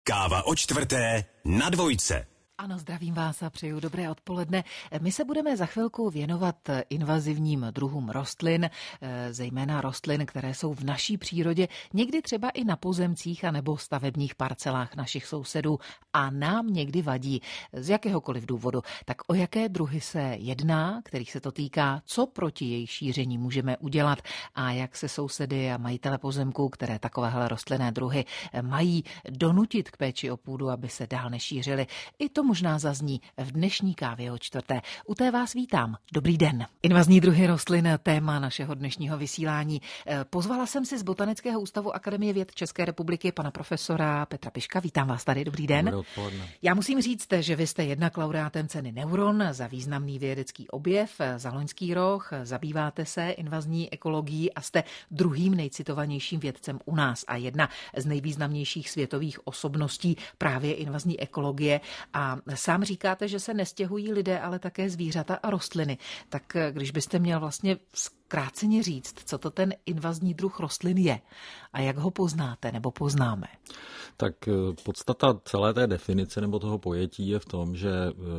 Káva o čtvrté na dvojce. Ano, zdravím vás a přeju dobré odpoledne. My se budeme za chvilku věnovat invazivním druhům rostlin, zejména rostlin, které jsou v naší přírodě, někdy třeba i na pozemcích anebo stavebních parcelách našich sousedů a nám někdy vadí z jakéhokoliv důvodu. Tak o jaké druhy se jedná, kterých se to týká, co proti jejich šíření můžeme udělat a jak se sousedy a majitele pozemků, které takovéhle rostlinné druhy mají, donutit k péči o půdu, aby se dál nešířily. I to možná zazní v dnešní kávě o čtvrté. U té vás vítám. Dobrý den. Invazní druhy rostlin, téma našeho dnešního vysílání. Pozvala jsem si z Botanického ústavu Akademie věd České republiky pana profesora Petra Piška. Vítám vás tady. Dobrý den. Dobré odpoledne. Já musím říct, že vy jste jednak laureátem ceny Neuron za významný vědecký objev za loňský rok. Zabýváte se invazní ekologií a jste druhým nejcitovanějším vědcem u nás a jedna z nejvýznamnějších světových osobností právě invazní ekologie. A sám říkáte, že se nestěhují lidé, ale také zvířata a rostliny. Tak když byste měl vlastně zkráceně říct, co to ten invazní druh rostlin je a jak ho poznáte nebo poznáme? Tak podstata celé té definice nebo toho pojetí je v tom, že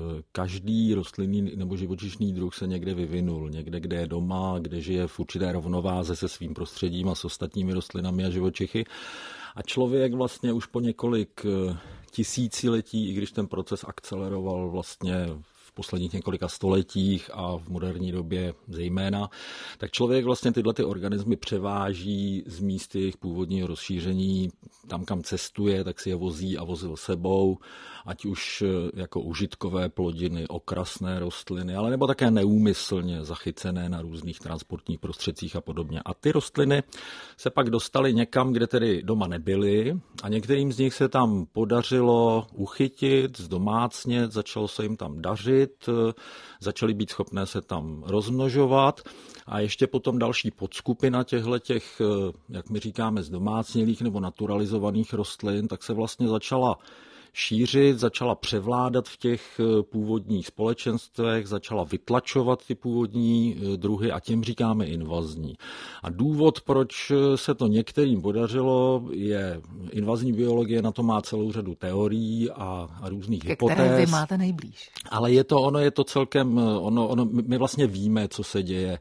každý rostlinný nebo živočišný druh se někde vyvinul. Někde, kde je doma, kde žije v určité rovnováze se svým prostředím a s ostatními rostlinami a živočichy. A člověk vlastně už po několik tisíciletí, i když ten proces akceleroval vlastně v posledních několika stoletích a v moderní době zejména, tak člověk vlastně tyhle ty organismy převáží z míst jejich původního rozšíření. Tam, kam cestuje, tak si je vozí a vozil sebou, ať už jako užitkové plodiny, okrasné rostliny, ale nebo také neúmyslně zachycené na různých transportních prostředcích a podobně. A ty rostliny se pak dostaly někam, kde tedy doma nebyly a některým z nich se tam podařilo uchytit, zdomácnět, začalo se jim tam dařit, začaly být schopné se tam rozmnožovat a ještě potom další podskupina těch, jak my říkáme, zdomácnělých nebo naturalizovaných rostlin, tak se vlastně začala šířit, začala převládat v těch původních společenstvech, začala vytlačovat ty původní druhy a těm říkáme invazní. A důvod, proč se to některým podařilo, je invazní biologie, na to má celou řadu teorií a různých hypotéz. Které vy máte nejblíž. Ale je to celkem, my vlastně víme, co se děje.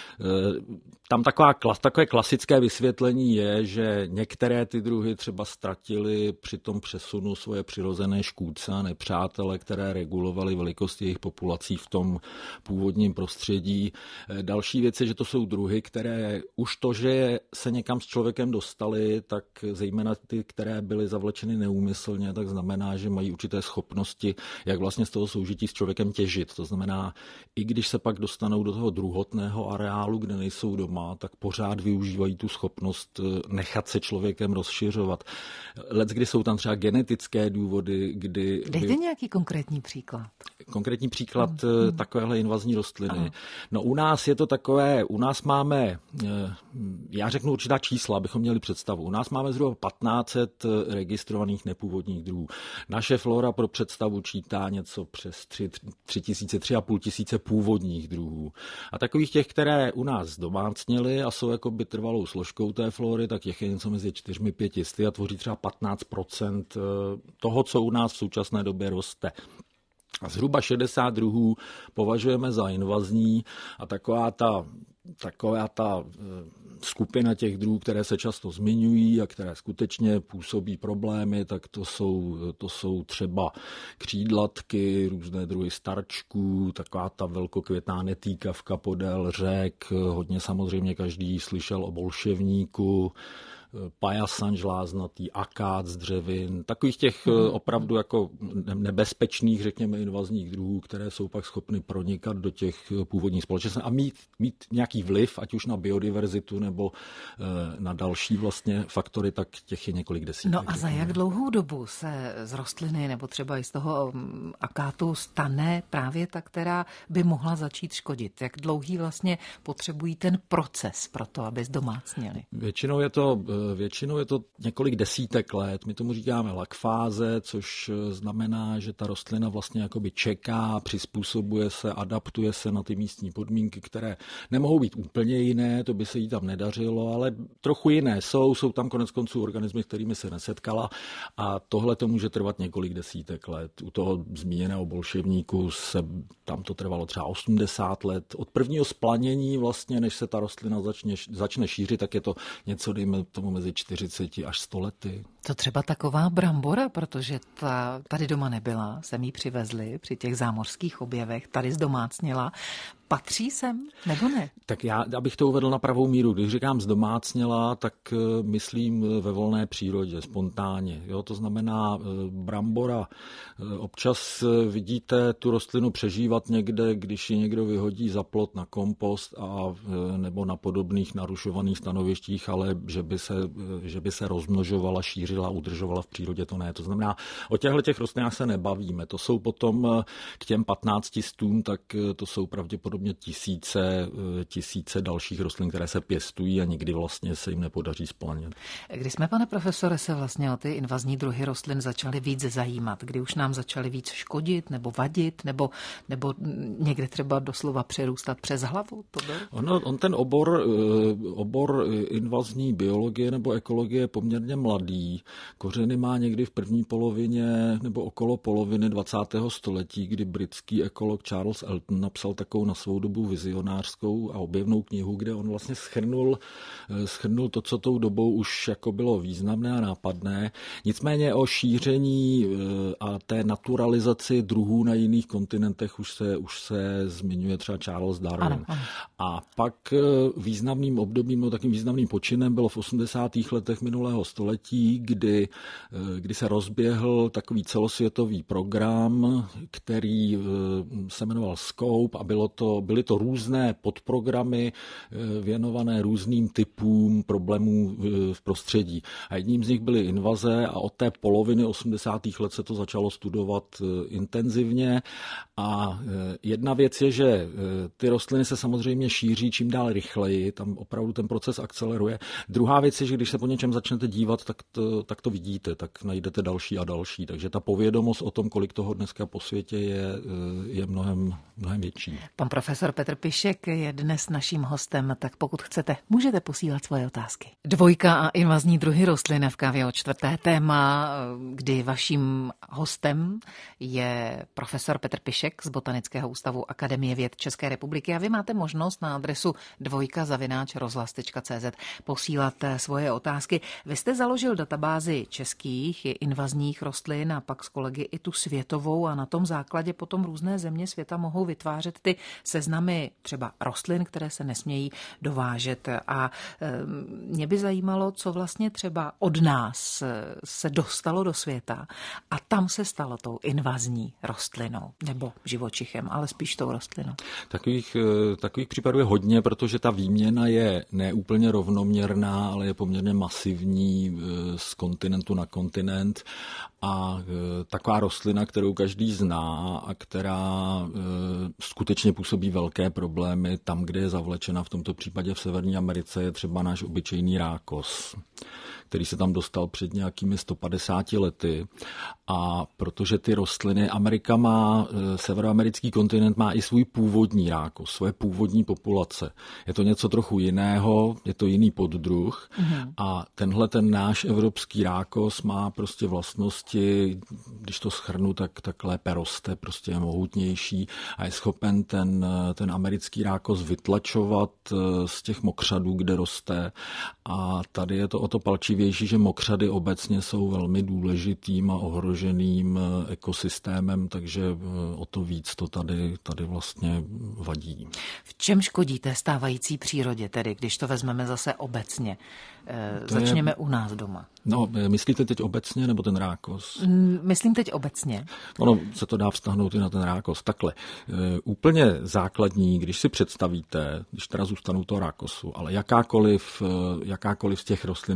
Tam takové klasické vysvětlení je, že některé ty druhy třeba ztratily při tom přesunu svoje přirozené škůdce a nepřátele, které regulovaly velikost jejich populací v tom původním prostředí. Další věc je, že to jsou druhy, které už to, že se někam s člověkem dostaly, tak zejména ty, které byly zavlečeny neúmyslně, tak znamená, že mají určité schopnosti, jak vlastně z toho soužití s člověkem těžit. To znamená, i když se pak dostanou do toho druhotného areálu, kde nejsou doma, tak pořád využívají tu schopnost nechat se člověkem rozšiřovat. Leckdy jsou tam třeba genetické důvody, kdy... Dejte nějaký konkrétní příklad. Konkrétní příklad takovéhle invazní rostliny. Aha. No u nás je to takové, u nás máme, já řeknu určitá čísla, abychom měli představu. U nás máme zhruba 1500 registrovaných nepůvodních druhů. Naše flora pro představu čítá něco přes 3,5 tisíce původních druhů. A takových těch, které u nás zdomácněly a jsou jakoby trvalou složkou té flory, tak těch je něco mezi 4-5 a tvoří třeba 15% toho, co u nás v současné době roste. A zhruba 60 druhů považujeme za invazní a taková ta skupina těch druhů, které se často zmiňují a které skutečně působí problémy, tak to jsou třeba křídlatky, různé druhy starčků, taková ta velkokvětná netýkavka podél řek, hodně samozřejmě každý slyšel o bolševníku, pajasan žláznatý, akác z dřevin, takových těch opravdu jako nebezpečných, řekněme, invazních druhů, které jsou pak schopny pronikat do těch původních společností a mít nějaký vliv, ať už na biodiverzitu nebo na další vlastně faktory, tak těch je několik desítek. No a za jak dlouhou dobu se z rostliny nebo třeba i z toho akátu stane právě ta, která by mohla začít škodit? Jak dlouhý vlastně potřebují ten proces pro to, aby zdomácněli? Většinou je to Většinou je to několik desítek let. My tomu říkáme lakfáze, což znamená, že ta rostlina vlastně jakoby čeká, přizpůsobuje se, adaptuje se na ty místní podmínky, které nemohou být úplně jiné, to by se jí tam nedařilo, ale trochu jiné jsou tam koneckonců organismy, s kterými se nesetkala a tohle to může trvat několik desítek let. U toho zmíněného bolševníku tam to trvalo třeba 80 let. Od prvního splanění vlastně, než se ta rostlina začne šířit, tak je to něco, dejme tomu, mezi 40 až 100 lety. To třeba taková brambora, protože ta tady doma nebyla, sem ji přivezli při těch zámořských objevech, tady zdomácněla. Patří sem, nebo ne? Tak já, abych to uvedl na pravou míru, když říkám zdomácněla, tak myslím ve volné přírodě, spontánně. Jo? To znamená brambora. Občas vidíte tu rostlinu přežívat někde, když ji někdo vyhodí za plot na kompost nebo na podobných narušovaných stanovištích, ale že by se rozmnožovala, šířila, udržovala v přírodě, to ne. To znamená, o těchto rostlinách se nebavíme. To jsou potom k těm 15 stům, tak to jsou pravděpodobně tisíce dalších rostlin, které se pěstují a nikdy vlastně se jim nepodaří splanit. Kdy jsme, pane profesore, se vlastně o ty invazní druhy rostlin začali víc zajímat? Kdy už nám začaly víc škodit nebo vadit, nebo někde třeba doslova přerůstat přes hlavu? On ten obor invazní biologie nebo ekologie je poměrně mladý. Kořeny má někdy v první polovině nebo okolo poloviny 20. století, kdy britský ekolog Charles Elton napsal takovou na svou dobu vizionářskou a objevnou knihu, kde on vlastně shrnul to, co tou dobou už jako bylo významné a nápadné. Nicméně o šíření a té naturalizaci druhů na jiných kontinentech už se zmiňuje třeba Charles Darwin. Ano. A pak významným obdobím, no takým významným počinem bylo v 80. letech minulého století, kdy se rozběhl takový celosvětový program, který se jmenoval Scope a byly to různé podprogramy věnované různým typům problémů v prostředí. A jedním z nich byly invaze a od té poloviny 80. let se to začalo studovat intenzivně. A jedna věc je, že ty rostliny se samozřejmě šíří čím dál rychleji, tam opravdu ten proces akceleruje. Druhá věc je, že když se po něčem začnete dívat, tak to vidíte, tak najdete další a další. Takže ta povědomost o tom, kolik toho dneska po světě je mnohem větší. Pan profesor Petr Pišek je dnes naším hostem, tak pokud chcete, můžete posílat svoje otázky. Dvojka a invazní druhy rostlin v Kávě o čtvrté téma, kdy vaším hostem je profesor Petr Pišek z Botanického ústavu Akademie věd České republiky a vy máte možnost na adresu dvojka@rozhlas.cz posílat svoje otázky. Vy jste založil databázi českých invazních rostlin a pak s kolegy i tu světovou a na tom základě potom různé země světa mohou vytvářet ty seznamy třeba rostlin, které se nesmějí dovážet. A mě by zajímalo, co vlastně třeba od nás se dostalo do světa a tam se stalo tou invazní rostlinou nebo živočichem, ale spíš tou rostlinou. Takových případů je hodně, protože ta výměna je neúplně rovnoměrná, ale je poměrně masivní z kontinentu na kontinent. A taková rostlina, kterou každý zná a která skutečně působí velké problémy tam, kde je zavlečena, v tomto případě v Severní Americe, je třeba náš obyčejný rákos, který se tam dostal před nějakými 150 lety. A protože ty rostliny, severoamerický kontinent má i svůj původní rákos, svoje původní populace. Je to něco trochu jiného, je to jiný poddruh a ten náš evropský rákos má prostě vlastnosti, když to shrnu, tak lépe roste, prostě je mohutnější a je schopen ten americký rákos vytlačovat z těch mokřadů, kde roste. A tady je to o to palčivější, že mokřady obecně jsou velmi důležitým a ohroženým ekosystémem, takže o to víc to tady vlastně vadí. V čem škodí té stávající přírodě, tedy když to vezmeme zase obecně? Začněme u nás doma. No, myslíte teď obecně, nebo ten rákos? Myslím teď obecně. Ono se to dá vztahnout i na ten rákos. Takhle, úplně základní, když si představíte, když teda zůstanou toho rákosu, ale jakákoliv z těch rostlin, o kterých jsem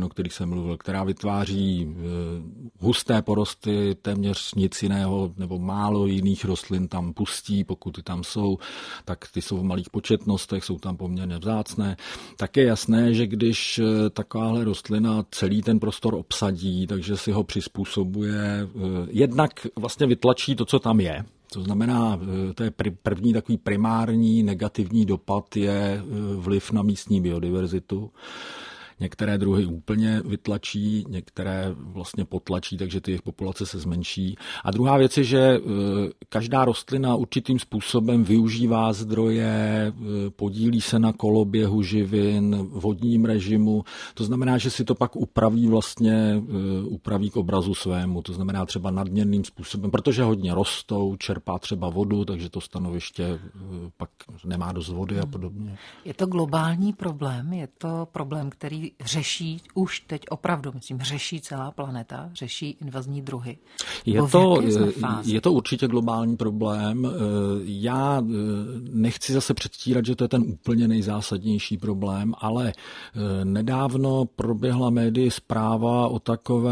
mluvil, která vytváří husté porosty, téměř nic jiného nebo málo jiných rostlin tam pustí, pokud ty tam jsou, tak ty jsou v malých početnostech, jsou tam poměrně vzácné. Tak je jasné, že když takováhle rostlina celý ten prostor obsadí, takže si ho přizpůsobuje, jednak vlastně vytlačí to, co tam je. To znamená, to je první takový primární negativní dopad je vliv na místní biodiverzitu. Některé druhy úplně vytlačí, některé vlastně potlačí, takže ty jejich populace se zmenší. A druhá věc je, že každá rostlina určitým způsobem využívá zdroje, podílí se na koloběhu živin, vodním režimu. To znamená, že si to pak upraví k obrazu svému. To znamená třeba nadměrným způsobem, protože hodně rostou, čerpá třeba vodu, takže to stanoviště pak nemá dost vody a podobně. Je to globální problém, je to problém, který řeší už teď opravdu, řeší celá planeta, řeší invazní druhy. Je to určitě globální problém. Já nechci zase předstírat, že to je ten úplně nejzásadnější problém, ale nedávno proběhla médii zpráva o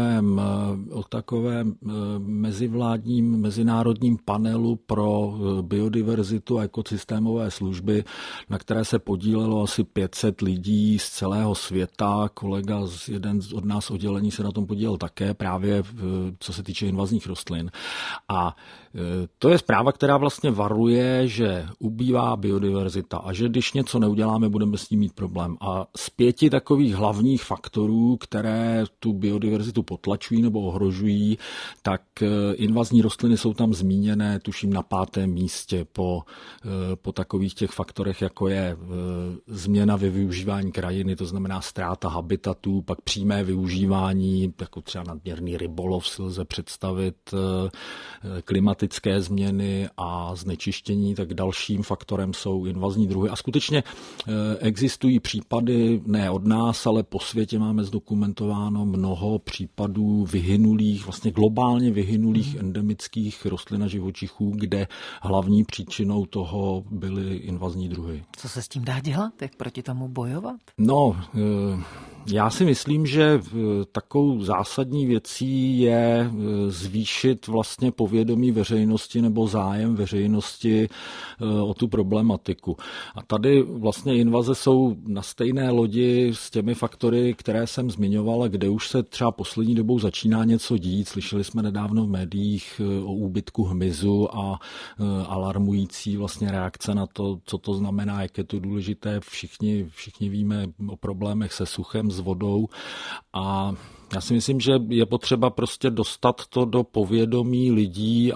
takovém mezivládním mezinárodním panelu pro biodiverzitu a ekosystémové služby, na které se podílelo asi 500 lidí z celého světa. Kolega jeden od nás oddělení se na tom podílel také, právě co se týče invazních rostlin. A to je zpráva, která vlastně varuje, že ubývá biodiverzita a že když něco neuděláme, budeme s tím mít problém. A z 5 takových hlavních faktorů, které tu biodiverzitu potlačují nebo ohrožují, tak invazní rostliny jsou tam zmíněné, tuším na 5. místě po takových těch faktorech, jako je změna ve využívání krajiny, to znamená ztráta habitatů, pak přímé využívání, jako třeba nadměrný rybolov si lze představit, klimatické změny a znečištění, tak dalším faktorem jsou invazní druhy. A skutečně existují případy, ne od nás, ale po světě máme zdokumentováno mnoho případů vyhynulých, vlastně globálně vyhynulých endemických rostlin a živočichů, kde hlavní příčinou toho byly invazní druhy. Co se s tím dá dělat? Jak proti tomu bojovat? No, já si myslím, že takovou zásadní věcí je zvýšit vlastně povědomí veřejnosti nebo zájem veřejnosti o tu problematiku. A tady vlastně invaze jsou na stejné lodi s těmi faktory, které jsem zmiňoval, a kde už se třeba poslední dobou začíná něco dít. Slyšeli jsme nedávno v médiích o úbytku hmyzu a alarmující vlastně reakce na to, co to znamená, jak je to důležité. Všichni víme o problémech se suchem, s vodou, a já si myslím, že je potřeba prostě dostat to do povědomí lidí,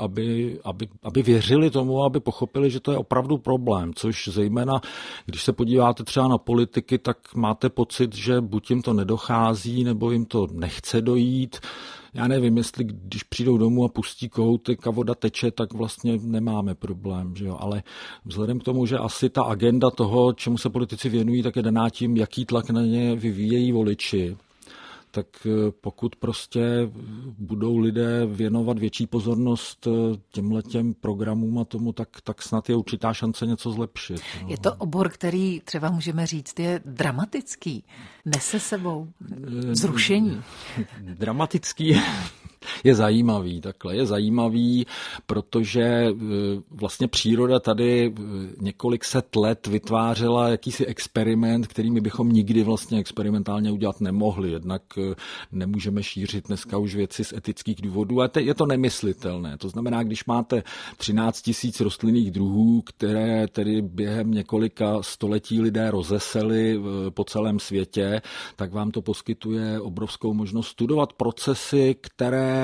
aby věřili tomu, aby pochopili, že to je opravdu problém, což zejména, když se podíváte třeba na politiky, tak máte pocit, že buď jim to nedochází, nebo jim to nechce dojít. Já nevím, jestli když přijdou domů a pustí kohoutek a voda teče, tak vlastně nemáme problém, že jo? Ale vzhledem k tomu, že asi ta agenda toho, čemu se politici věnují, tak je daná tím, jaký tlak na ně vyvíjejí voliči. Tak pokud prostě budou lidé věnovat větší pozornost těmhletěm programům a tomu, tak snad je určitá šance něco zlepšit. Je to obor, který třeba můžeme říct je dramatický. Nese sebou zrušení. Dramatický je zajímavý, takhle. Je zajímavý, protože vlastně příroda tady několik set let vytvářela jakýsi experiment, který my bychom nikdy vlastně experimentálně udělat nemohli. Jednak nemůžeme šířit dneska už věci z etických důvodů, ale je to nemyslitelné. To znamená, když máte 13 000 rostlinných druhů, které tedy během několika století lidé rozeseli po celém světě, tak vám to poskytuje obrovskou možnost studovat procesy, které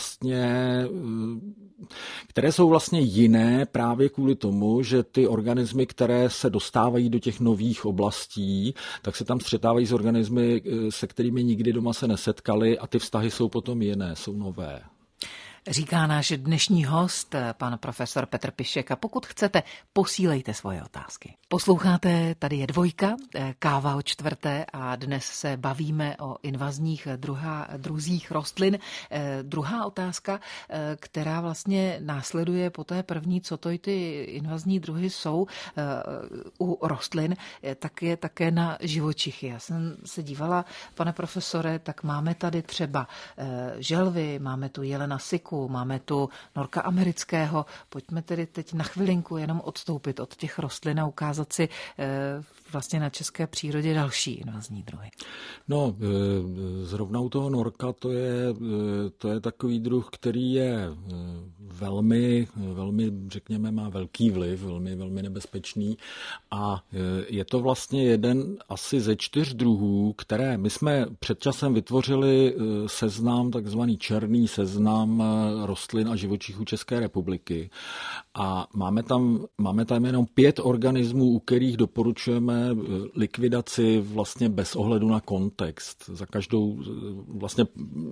jsou vlastně jiné právě kvůli tomu, že ty organismy, které se dostávají do těch nových oblastí, tak se tam střetávají s organismy, se kterými nikdy doma se nesetkali, a ty vztahy jsou potom jiné, jsou nové. Říká náš dnešní host, pan profesor Petr Pišek, a pokud chcete, posílejte svoje otázky. Posloucháte, tady je Dvojka, káva o čtvrté a dnes se bavíme o invazních druzích rostlin. Druhá otázka, která vlastně následuje po té první, co to ty invazní druhy jsou u rostlin, tak je také na živočichy. Já jsem se dívala, pane profesore, tak máme tady třeba želvy, máme tu jelena siku, máme tu norka amerického. Pojďme tedy teď na chvilinku jenom odstoupit od těch rostlin a ukázat si vlastně na české přírodě další invazní druhy. No, zrovna u toho norka to je takový druh, který je velmi, řekněme, má velký vliv, velmi nebezpečný a je to vlastně jeden asi ze 4 druhů, které my jsme před časem vytvořili seznam, takzvaný černý seznam rostlin a živočichů České republiky a máme tam jenom 5 organismů, u kterých doporučujeme likvidaci vlastně bez ohledu na kontext. Za každou vlastně,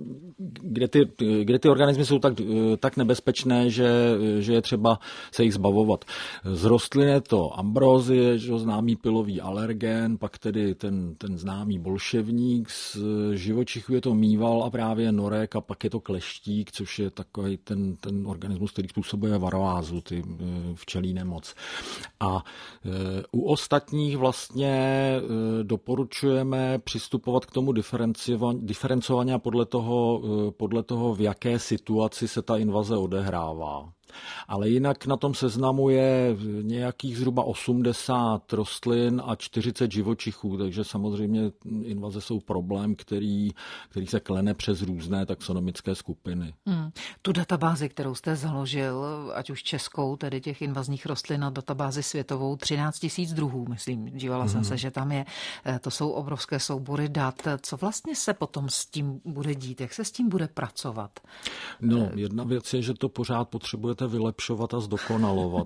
kde ty organismy jsou tak nebezpečné, že je třeba se jich zbavovat. Z rostlin je to ambrozie, známý pilový alergen, pak tedy ten známý bolševník, z živočichů je to mýval a právě norek a pak je to kleštík, což je takový ten organismus, který způsobuje varoázu, ty včelí nemoc. A u ostatních vlastně doporučujeme přistupovat k tomu diferencovaně a podle toho, v jaké situaci se ta invaze odehrává. Ale jinak na tom seznamu je nějakých zhruba 80 rostlin a 40 živočichů, takže samozřejmě invaze jsou problém, který se klene přes různé taxonomické skupiny. Tu databázi, kterou jste založil, ať už českou, tedy těch invazních rostlin, a databázi světovou, 13 000 druhů, myslím. Dívala jsem se, že tam je. To jsou obrovské soubory dat. Co vlastně se potom s tím bude dít? Jak se s tím bude pracovat? No, jedna věc je, že to pořád potřebujete vylepšovat a zdokonalovat,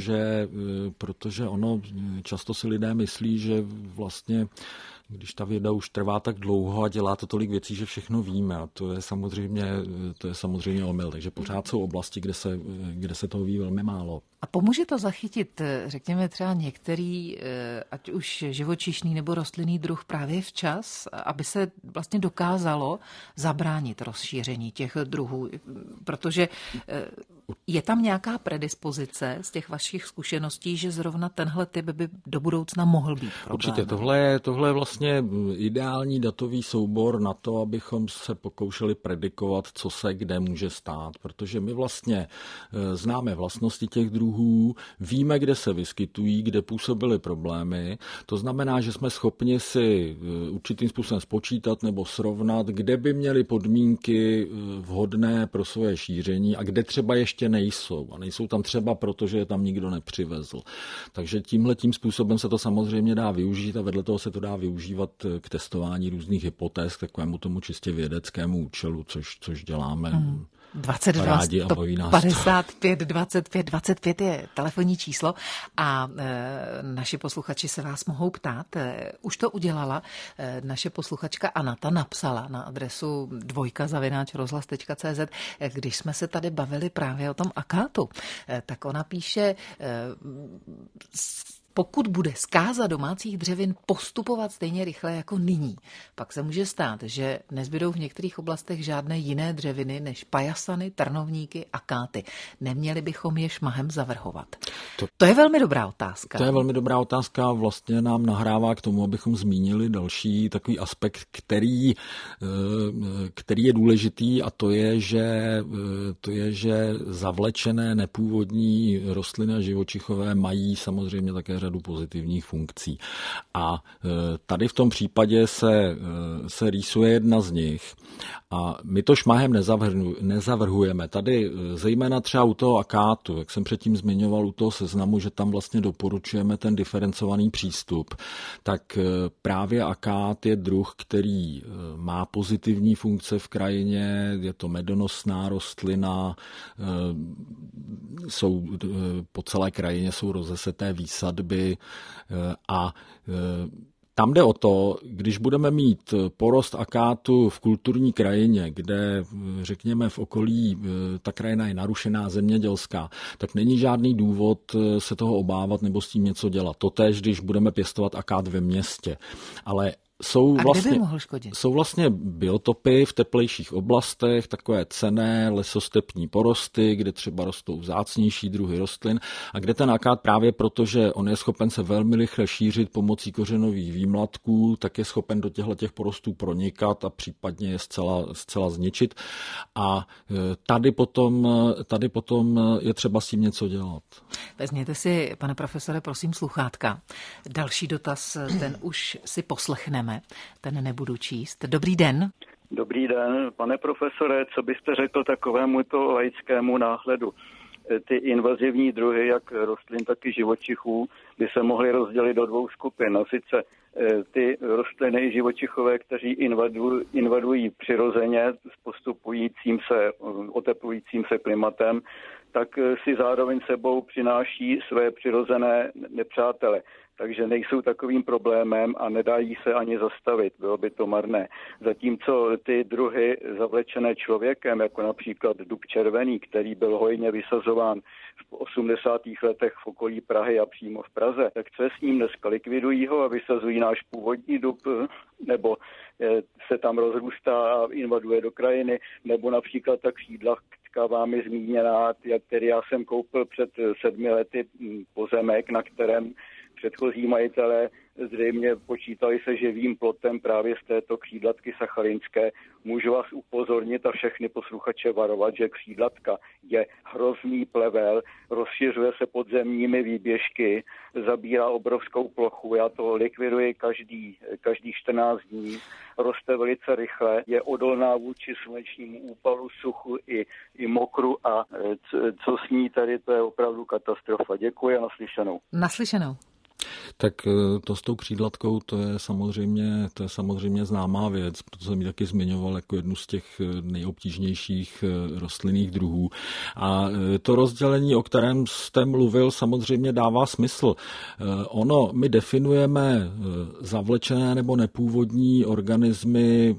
protože ono často si lidé myslí, že vlastně když ta věda už trvá tak dlouho a dělá to tolik věcí, že všechno víme, a to je samozřejmě omyl. Takže pořád jsou oblasti, kde se toho ví velmi málo. A pomůže to zachytit, řekněme, třeba některý, ať už živočišný nebo rostlinný druh právě včas, aby se vlastně dokázalo zabránit rozšíření těch druhů, protože je tam nějaká predispozice z těch vašich zkušeností, že zrovna tenhle typ by do budoucna mohl být problém? Určitě, tohle je vlastně ideální datový soubor na to, abychom se pokoušeli predikovat, co se kde může stát, protože my vlastně známe vlastnosti těch druhů, víme, kde se vyskytují, kde působily problémy, to znamená, že jsme schopni si určitým způsobem spočítat nebo srovnat, kde by měly podmínky vhodné pro svoje šíření a kde třeba ještě nejsou. A nejsou tam třeba proto, že je tam nikdo nepřivezl. Takže tímhletím způsobem se to samozřejmě dá využít a vedle toho se to dá využívat k testování různých hypotéz, k takovému tomu čistě vědeckému účelu, což děláme. 22 155 25 25 je telefonní číslo a naši posluchači se vás mohou ptát. Už to udělala naše posluchačka Anata, napsala na adresu dvojka@rozhlas.cz, když jsme se tady bavili právě o tom akátu, tak ona píše, pokud bude zkáza domácích dřevin postupovat stejně rychle jako nyní, pak se může stát, že nezbydou v některých oblastech žádné jiné dřeviny než pajasany, trnovníky, akáty. Neměli bychom je šmahem zavrhovat. To je velmi dobrá otázka. To je velmi dobrá otázka. Vlastně nám nahrává k tomu, abychom zmínili další takový aspekt, který je důležitý, a to je, že zavlečené nepůvodní rostliny a živočichové mají samozřejmě také řadu pozitivních funkcí. A tady v tom případě se rýsuje jedna z nich. A my to šmahem nezavrhujeme. Tady zejména třeba u toho akátu, jak jsem předtím zmiňoval u toho seznamu, že tam vlastně doporučujeme ten diferencovaný přístup, tak právě akát je druh, který má pozitivní funkce v krajině, je to medonosná rostlina, po celé krajině jsou rozeseté výsadby a Tam jde o to, když budeme mít porost akátu v kulturní krajině, kde, řekněme, v okolí ta krajina je narušená, zemědělská, tak není žádný důvod se toho obávat nebo s tím něco dělat. Totéž, když budeme pěstovat akát ve městě. Ale jsou vlastně biotopy v teplejších oblastech, takové cenné lesostepní porosty, kde třeba rostou vzácnější druhy rostlin a kde ten akát právě proto, že on je schopen se velmi rychle šířit pomocí kořenových výmladků, tak je schopen do těchto porostů pronikat a případně je zcela zničit. A tady potom je třeba s tím něco dělat. Vezměte si, pane profesore, prosím sluchátka. Další dotaz, ten už si poslechneme. Ten nebudu číst. Dobrý den. Dobrý den, pane profesore, co byste řekl takovému to laickému náhledu? Ty invazivní druhy, jak rostlin, tak i živočichů, by se mohly rozdělit do dvou skupin. A sice ty rostliny i živočichové, kteří invadují přirozeně s postupujícím se, oteplujícím se klimatem, tak si zároveň sebou přináší své přirozené nepřátele. Takže nejsou takovým problémem a nedají se ani zastavit, bylo by to marné. Zatímco ty druhy zavlečené člověkem, jako například dub červený, který byl hojně vysazován v 80. letech v okolí Prahy a přímo v Praze, tak co je s ním dneska? Likvidují ho a vysazují náš původní dub, nebo se tam rozrůstá a invaduje do krajiny, nebo například ta křídla vámi zmíněná, který já jsem koupil před 7 lety pozemek, na kterém předchozí majitelé zřejmě počítali se živým plotem právě z této křídlatky sacharinské. Můžu vás upozornit a všechny posluchače varovat, že křídlatka je hrozný plevel, rozšiřuje se podzemními výběžky, zabírá obrovskou plochu, já to likviduji každých 14 dní, roste velice rychle, je odolná vůči slunečnímu úpalu, suchu i mokru a co s ní tady, to je opravdu katastrofa. Děkuji a naslyšenou. Naslyšenou. Tak to s tou křídlatkou, to je samozřejmě známá věc, protože jsem ji taky zmiňoval jako jednu z těch nejobtížnějších rostlinných druhů. A to rozdělení, o kterém jste mluvil, samozřejmě dává smysl. My definujeme zavlečené nebo nepůvodní organismy,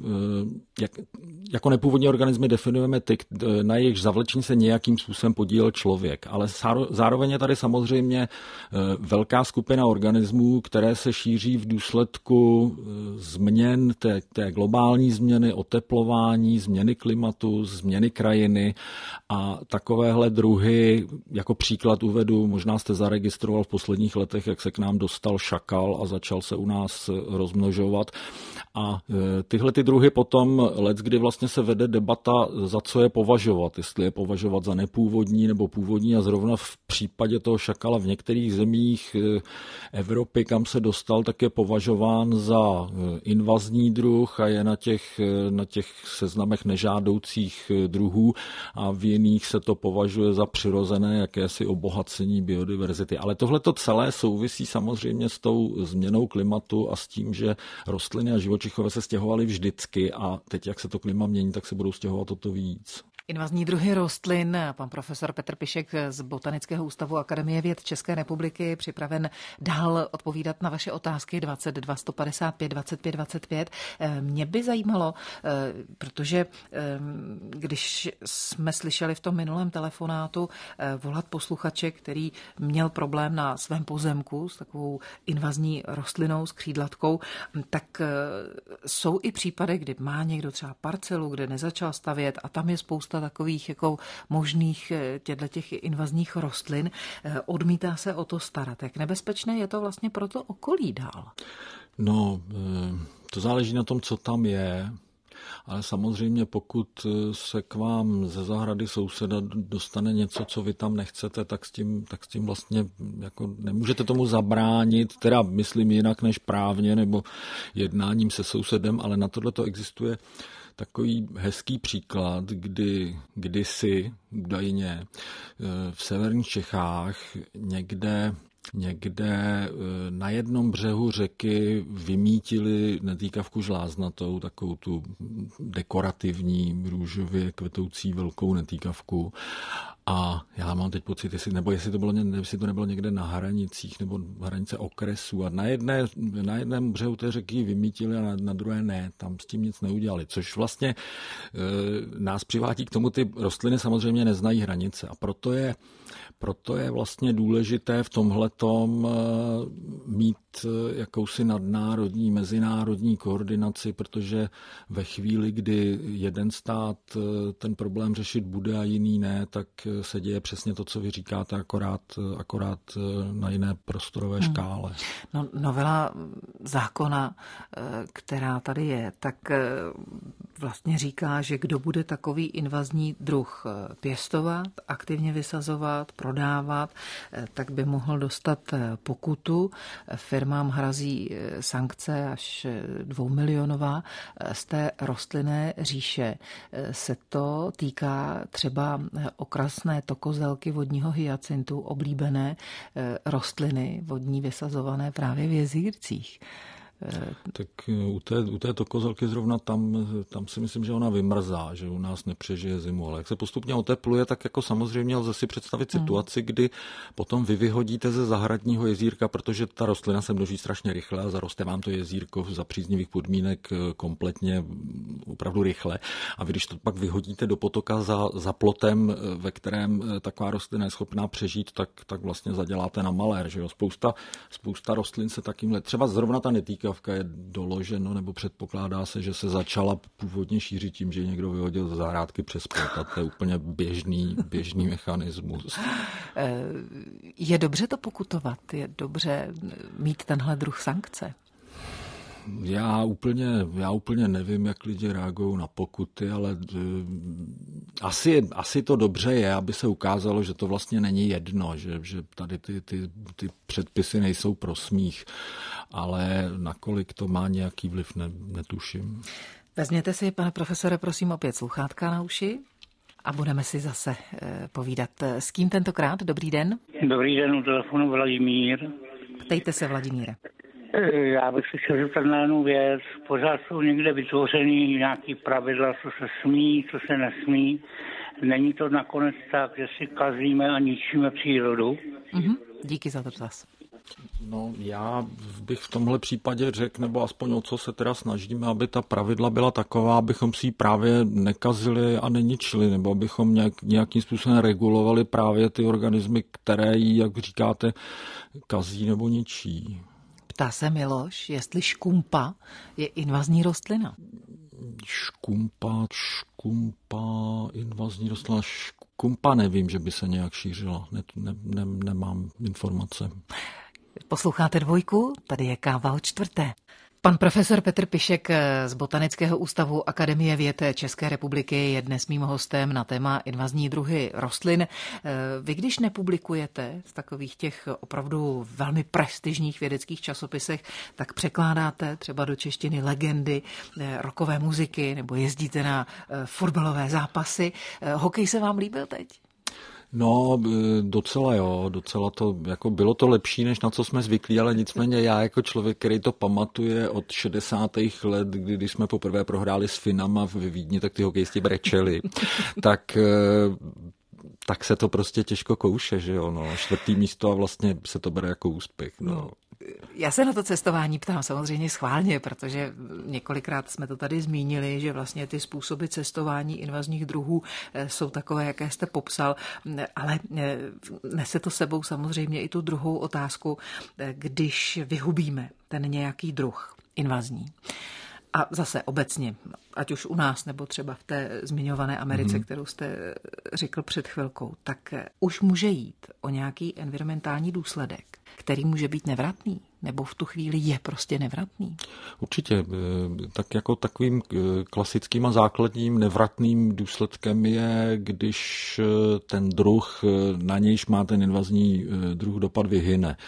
jako nepůvodní organismy definujeme ty, na jejichž zavlečení se nějakým způsobem podílel člověk. Ale zároveň je tady samozřejmě velká skupina organismů, které se šíří v důsledku změn, té globální změny, oteplování, změny klimatu, změny krajiny a takovéhle druhy, jako příklad uvedu, možná jste zaregistroval v posledních letech, jak se k nám dostal šakal a začal se u nás rozmnožovat. A tyhle ty druhy potom kdy vlastně se vede debata, za co je považovat, jestli je považovat za nepůvodní nebo původní a zrovna v případě toho šakala v některých zemích Evropy, kam se dostal, tak je považován za invazní druh a je na těch seznamech nežádoucích druhů a v jiných se to považuje za přirozené jakési obohacení biodiverzity. Ale tohle to celé souvisí samozřejmě s tou změnou klimatu a s tím, že rostliny a živočichové se stěhovaly vždycky a teď, jak se to klima mění, tak se budou stěhovat o to víc. Invazní druhy rostlin, pan profesor Petr Pišek z Botanického ústavu Akademie věd České republiky připraven dál odpovídat na vaše otázky 22 155 25 25. Mě by zajímalo, protože když jsme slyšeli v tom minulém telefonátu volat posluchače, který měl problém na svém pozemku s takovou invazní rostlinou, s křídlatkou, tak jsou i případy, kdy má někdo třeba parcelu, kde nezačal stavět a tam je spousta takových jako možných těch invazních rostlin, odmítá se o to starat. Jak nebezpečné je to vlastně pro to okolí dál? No, to záleží na tom, co tam je, ale samozřejmě pokud se k vám ze zahrady souseda dostane něco, co vy tam nechcete, tak s tím vlastně jako nemůžete tomu zabránit, teda myslím jinak než právně nebo jednáním se sousedem, ale na tohle to existuje takový hezký příklad, kdy kdysi údajně v severních Čechách někde na jednom břehu řeky vymítili netýkavku žláznatou, takovou tu dekorativní růžově kvetoucí velkou netýkavku. A já mám teď pocit, jestli to nebylo někde na hranicích nebo hranice okresů. A na jednom břehu té řeky vymítili a na druhé ne. Tam s tím nic neudělali. Což vlastně nás přivádí k tomu, ty rostliny samozřejmě neznají hranice. A proto je vlastně důležité v tomhletom mít jakousi nadnárodní, mezinárodní koordinaci, protože ve chvíli, kdy jeden stát ten problém řešit bude a jiný ne, tak se děje přesně to, co vy říkáte, akorát na jiné prostorové škále. No, novela zákona, která tady je, tak vlastně říká, že kdo bude takový invazní druh pěstovat, aktivně vysazovat, prodávat, tak by mohl dostat pokutu. Firmám hrozí sankce až 2milionová. Z té rostlinné říše se to týká třeba okrasné tokozelky vodního hyacintu, oblíbené rostliny vodní vysazované právě v jezírcích. Tak u té tokozelky zrovna tam si myslím, že ona vymrzá, že u nás nepřežije zimu, ale jak se postupně otepluje, tak jako samozřejmě lze si představit situaci, kdy potom vy vyhodíte ze zahradního jezírka, protože ta rostlina se množí strašně rychle a zaroste vám to jezírko za příznivých podmínek kompletně opravdu rychle. A vy když to pak vyhodíte do potoka za plotem, ve kterém taková rostlina je schopná přežít, tak vlastně zaděláte na malér, že jo. Spousta rostlin se takýmhle, třeba zrovna ta netýká je doloženo, nebo předpokládá se, že se začala původně šířit tím, že někdo vyhodil z zahrádky přes plot a to je úplně běžný mechanismus. Je dobře to pokutovat? Je dobře mít tenhle druh sankce? Já úplně nevím, jak lidi reagují na pokuty, ale asi to dobře je, aby se ukázalo, že to vlastně není jedno, že tady ty předpisy nejsou pro smích, ale nakolik to má nějaký vliv, netuším. Vezměte si, pane profesore, prosím opět sluchátka na uši a budeme si zase povídat. S kým tentokrát? Dobrý den. Dobrý den, u telefonu Vladimír. Ptejte se, Vladimíre. Já bych se chtěl zeptat na jednu věc. Pořád jsou někde vytvořený nějaký pravidla, co se smí, co se nesmí. Není to nakonec tak, že si kazíme a ničíme přírodu? Díky za dotaz. No, já bych v tomhle případě řekl, nebo aspoň o co se teda snažíme, aby ta pravidla byla taková, abychom si ji právě nekazili a neničili, nebo abychom nějakým způsobem regulovali právě ty organismy, které ji, jak říkáte, kazí nebo ničí. Ptá se Miloš, jestli škumpa je invazní rostlina. Škumpa, invazní rostlina. Škumpa nevím, že by se nějak šířila. Nemám informace. Posloucháte Dvojku, tady je káva od čtvrté. Pan profesor Petr Pišek z Botanického ústavu Akademie věd České republiky je dnes mým hostem na téma invazní druhy rostlin. Vy, když nepublikujete v takových těch opravdu velmi prestižních vědeckých časopisech, tak překládáte třeba do češtiny legendy rockové muziky nebo jezdíte na fotbalové zápasy. Hokej se vám líbil teď? No, docela to, jako bylo to lepší, než na co jsme zvyklí, ale nicméně já jako člověk, který to pamatuje od 60. let, kdy jsme poprvé prohráli s Finama ve Vídni, tak ty hokejisti brečeli, tak se to prostě těžko kouše, že jo, no, 4. místo a vlastně se to bere jako úspěch, no. Já se na to cestování ptám samozřejmě schválně, protože několikrát jsme to tady zmínili, že vlastně ty způsoby cestování invazních druhů jsou takové, jaké jste popsal, ale nese to sebou samozřejmě i tu druhou otázku, když vyhubíme ten nějaký druh invazní. A zase obecně, ať už u nás, nebo třeba v té zmiňované Americe, kterou jste řekl před chvilkou, tak už může jít o nějaký environmentální důsledek, který může být nevratný, nebo v tu chvíli je prostě nevratný? Určitě. Tak jako takovým klasickým a základním nevratným důsledkem je, když ten druh, na nějž má ten invazní druh dopad, vyhyne.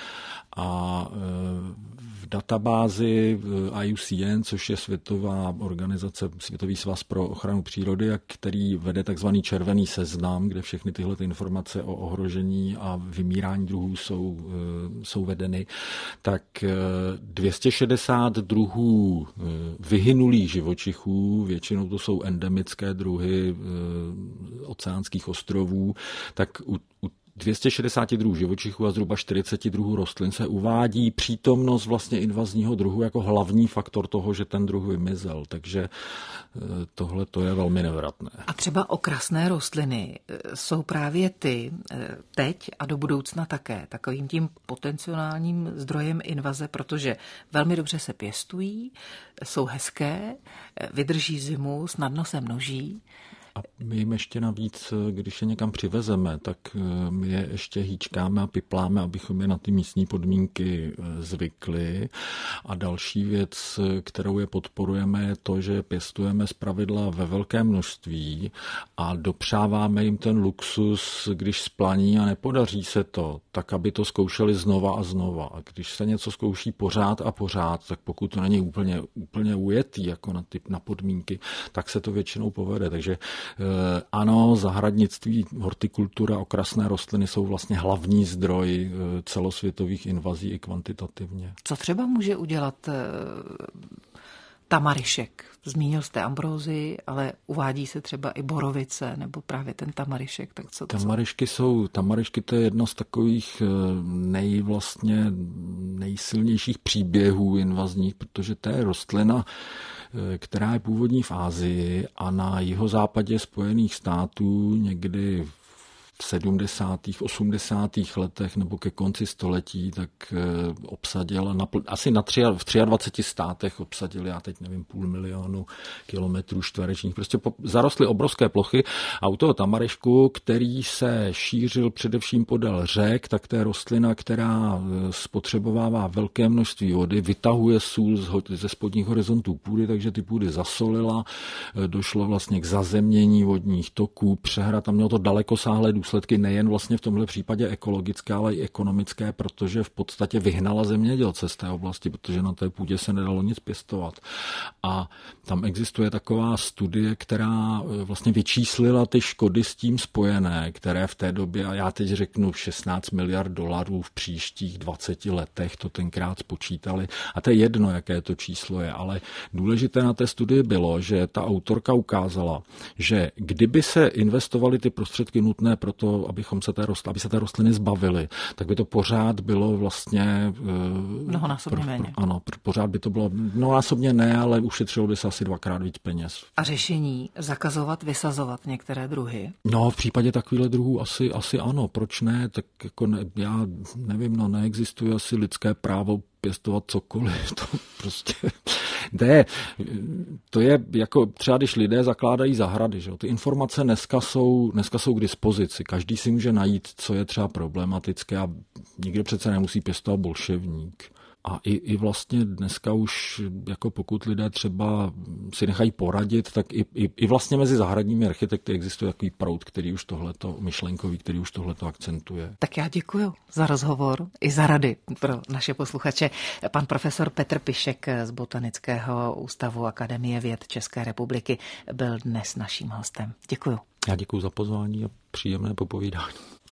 A v databázi IUCN, což je světová organizace, Světový svaz pro ochranu přírody, který vede takzvaný červený seznam, kde všechny tyhle informace o ohrožení a vymírání druhů jsou vedeny, tak 260 druhů vyhynulých živočichů, většinou to jsou endemické druhy oceánských ostrovů, tak u 260 druhů živočichů a zhruba 40 druhů rostlin se uvádí přítomnost vlastně invazního druhu jako hlavní faktor toho, že ten druh vymizel. Takže tohle to je velmi nevratné. A třeba okrasné rostliny jsou právě ty teď a do budoucna také takovým tím potenciálním zdrojem invaze, protože velmi dobře se pěstují, jsou hezké, vydrží zimu, snadno se množí. A my jim ještě navíc, když je někam přivezeme, tak my je ještě hýčkáme a pipláme, abychom je na ty místní podmínky zvykli. A další věc, kterou je podporujeme, je to, že pěstujeme zpravidla ve velkém množství a dopřáváme jim ten luxus, když splaní a nepodaří se to, tak aby to zkoušeli znova a znova. A když se něco zkouší pořád a pořád, tak pokud to není úplně ujetý jako na podmínky, tak se to většinou povede. Takže ano, zahradnictví, hortikultura, okrasné rostliny jsou vlastně hlavní zdroj celosvětových invazí i kvantitativně. Co třeba může udělat tamarišek? Zmínil jste ambrózii, ale uvádí se třeba i borovice nebo právě ten tamarišek. Tak co? Tamarišky to je jedno z takových nejsilnějších příběhů invazních, protože to je rostlina, která je původní v Asii a na jihozápadě Spojených států někdy v 70., 80. letech nebo ke konci století, tak obsadila asi v 23 státech obsadili, já teď nevím, 500 000 kilometrů čtverečních. Prostě zarostly obrovské plochy a u toho tamarišku, který se šířil především podél řek, tak to je rostlina, která spotřebovává velké množství vody, vytahuje sůl ze spodních horizontů půdy, takže ty půdy zasolila, došlo vlastně k zazemnění vodních toků, přehrad, tam mělo to dalekosáhlé důsledky nejen vlastně v tomhle případě ekologické, ale i ekonomické, protože v podstatě vyhnala zemědělce z té oblasti, protože na té půdě se nedalo nic pěstovat. A tam existuje taková studie, která vlastně vyčíslila ty škody s tím spojené, které v té době, a já teď řeknu 16 miliard dolarů v příštích 20 letech, to tenkrát spočítali. A to je jedno, jaké to číslo je, ale důležité na té studii bylo, že ta autorka ukázala, že kdyby se investovaly ty prostředky nutné pro to, aby se té rostliny zbavily, tak by to pořád bylo vlastně mnohonásobně méně. Ano, pořád by to bylo mnohonásobně ne, ale ušetřilo by se asi 2x víc peněz. A řešení zakazovat, vysazovat některé druhy? No, v případě takovýchhle druhů asi ano, proč ne? Tak jako já nevím, neexistuje asi lidské právo pěstovat cokoliv, to prostě to je jako třeba, když lidé zakládají zahrady, že? Ty informace dneska jsou k dispozici, každý si může najít, co je třeba problematické a nikdo přece nemusí pěstovat bolševník. A i vlastně dneska už, jako pokud lidé třeba si nechají poradit, tak i vlastně mezi zahradními architekty existuje takový proud, který už tohleto, myšlenkový, který už tohleto akcentuje. Tak já děkuji za rozhovor i za rady pro naše posluchače. Pan profesor Petr Pišek z Botanického ústavu Akademie věd České republiky byl dnes naším hostem. Děkuji. Já děkuji za pozvání a příjemné popovídání.